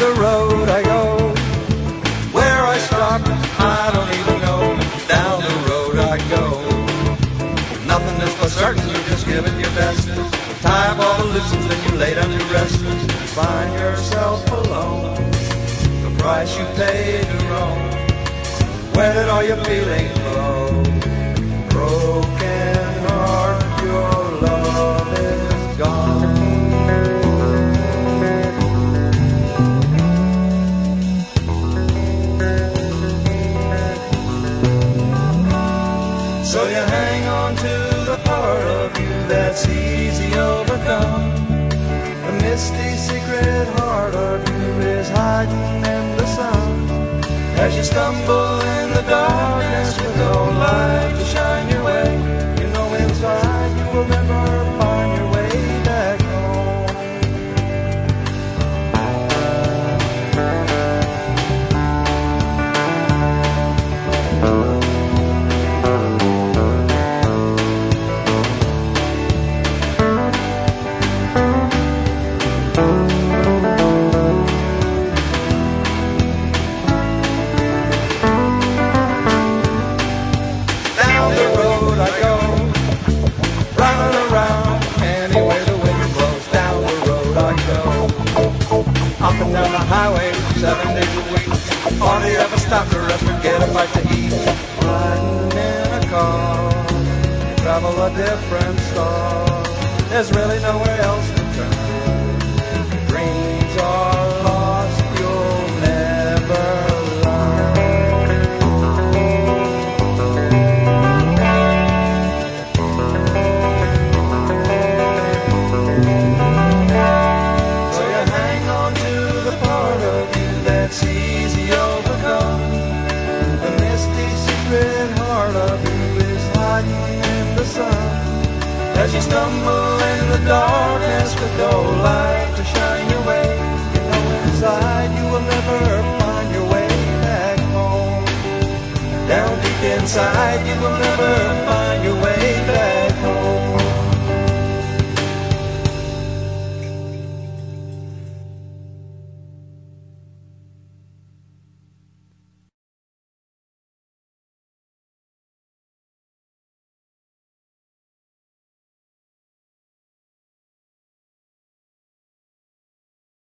the road I go. Where I stop, I don't even know. Down the road I go. Nothing is for certain, you just give it your best. Tie up all the loose ends, then you lay down to rest. Find yourself alone. The price you pay to roam. Where did all your feelings go? Broken heart, your love is gone. So you hang on to the part of you that's easy overcome. The misty secret heart of you is hiding in the sun. As you stumble in the darkness with no light to shine your way, you know inside you will never find your way back home. Up and down the highway 7 days a week. Hardly ever stop to rest or get a bite to eat. Riding in a car, you travel a different star. There's really nowhere else to turn. Dreams are lost, you'll never learn. That's easy overcome. The misty secret heart of you is hiding in the sun. As you stumble in the darkness with no light to shine your way, you know inside you will never find your way back home. Down deep inside you will never find your way back